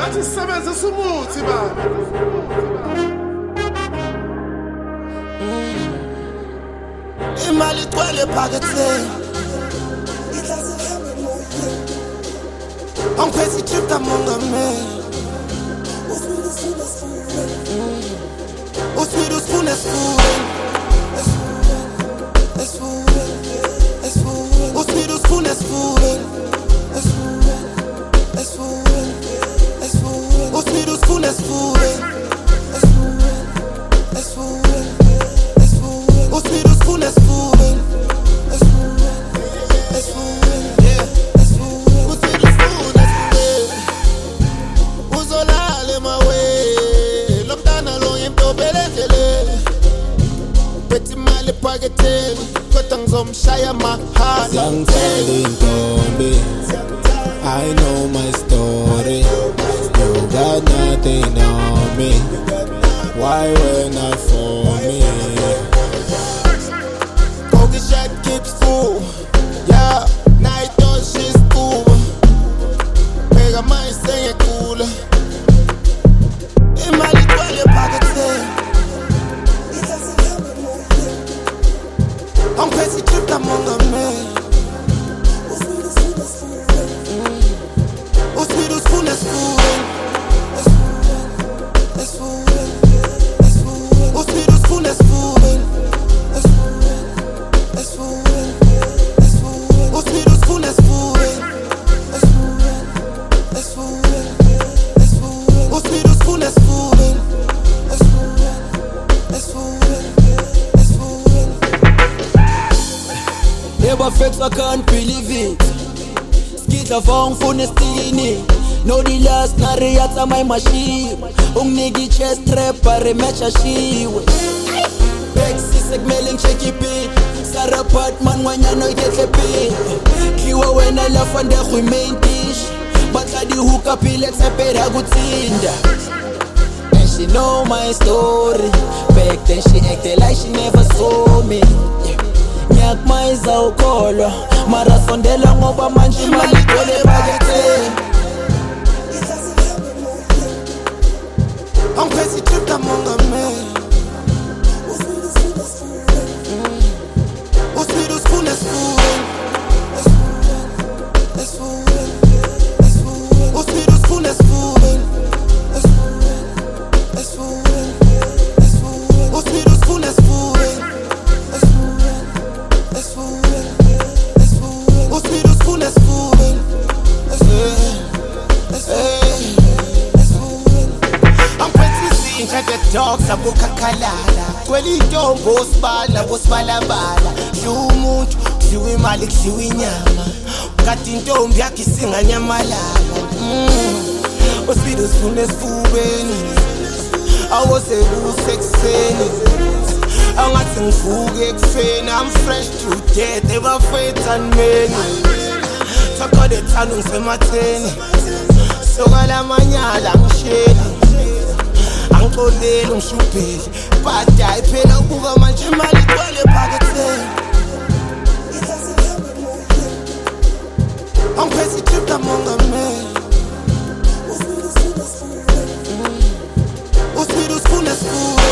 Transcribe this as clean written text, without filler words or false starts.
Ngathi sisebenzisa umuthi baba. Imali igcwele ephaketheni. Angiphethe i-trip kamongameli. Uthwile usifune esifubeni. Uthwile usifune esifubeni. Uthwile usifune esifubeni. Uthwile usifune esifubeni. Uzolala emaweni lomntana lo ngimtobelezele bethi imali ephaketheni kodwa ngizomshaya mahala. Sangithanda intombi, I know my story. You got nothing on me. Why were not for me? Kogi shot keeps full. Yeah, night though she's cool. Pega mais sem é cool. Imali igcwele ephaketheni. Angiphethe i-trip kamongameli. Uthwile usifune esifubeni. Uthwile usifune esifubeni. Uthwile usifune esifubeni. Uthwile usifune esifubeni. Never fix, I can't believe it. Skidla vong phone stini. No the last na reyata my machine. Ungnigi chest trap pare mecha shiwe. Bexi segmeling check it. Sara Batman wanyano iketle pin. Kiwa wena la fande khu main dish. Batla di hook up let's sepera gutsinda. And she know my story. Back then she acted like she never saw me. Nyak maiza ukolo mara sondela ngoba manje imali igcwele ephaketheni. Angiphethe i-trip kamongameli. Uthwile usifune esifubeni. Uthwile usifune esifubeni. Uthwile usifune esifubeni. Uthwile usifune esifubeni. Angiphethe izinja the dogs abukakhalala. Gwele intombi osibala bosibalabala. Dliwa umuntu, kudliwa imali, kudliwa inyama. Kati intombi yakhe isinganyamalala. Uthwile usifune esifubeni. Awosebuse ekuseni. Angathi ngivuke ekuseni. I'm fresh to death, ebafethu animeni. Thakha lethando ngisematheni. Soka lamanyala ngisheli. Angixoleli ngishupheli. Bhada iphela ukuba manje imali igcwele ephaketheni. Angiphethe i-trip kamongameli. Uthwile usifune esifubeni.